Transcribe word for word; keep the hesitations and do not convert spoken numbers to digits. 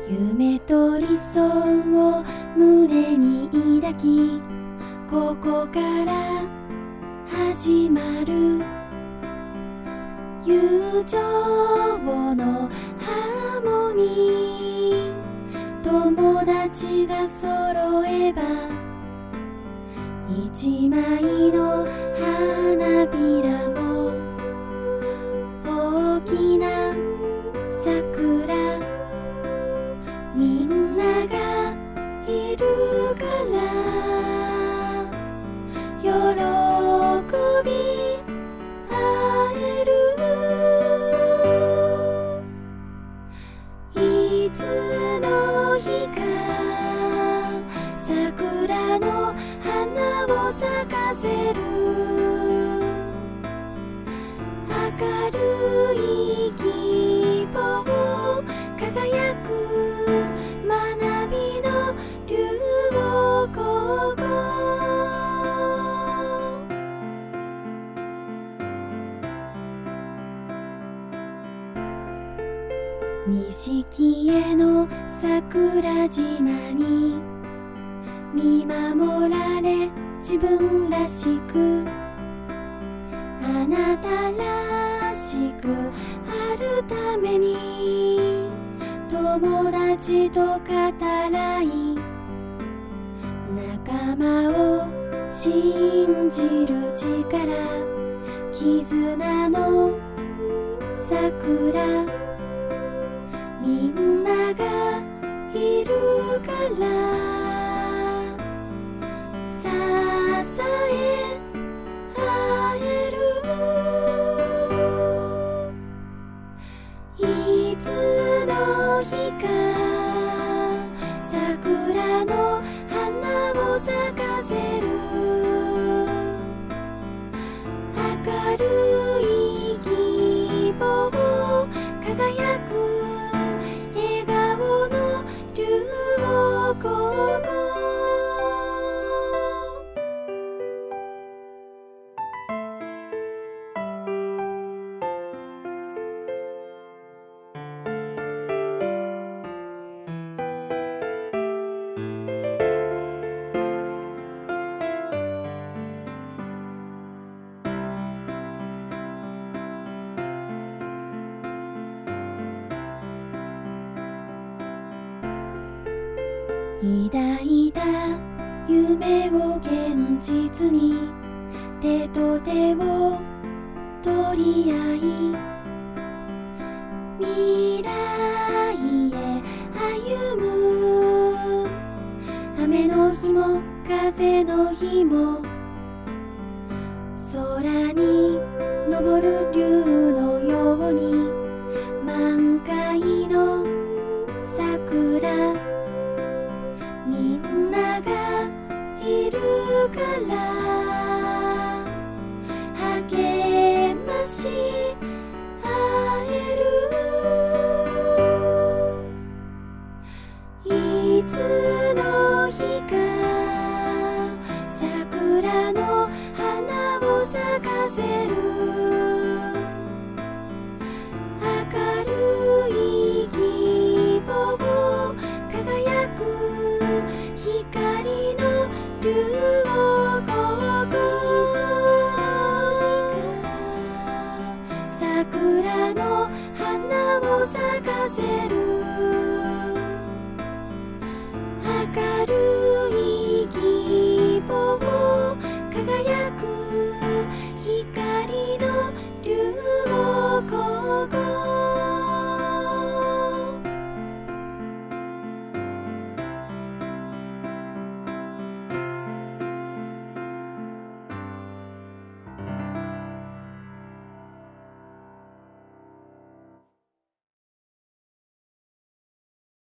夢と理想を胸に抱き、ここから始まる友情のハーモニー。友達が揃えば一枚の花びらも大きな桜、みんながいるから喜び合える。いつの日か桜の花を咲かせる。明るい希望輝く学びの流黄金。錦絵の桜島に見守られ自分らしく、あなたらしくあるために友達と語らい、仲間を信じる力、絆の桜、みんながいるから支え合える。いつの日か桜の花を咲かせる。明るい希望輝く笑顔の流黄金。抱いた夢を現実に手と手を取り合い、未来へ歩む。雨の日も風の日も空に昇る竜のように、満開の桜、みんながいるから励まし合える。いつの日か桜の花を咲かせる。明るい希望輝く光の流黄金。桜の花を咲かせる。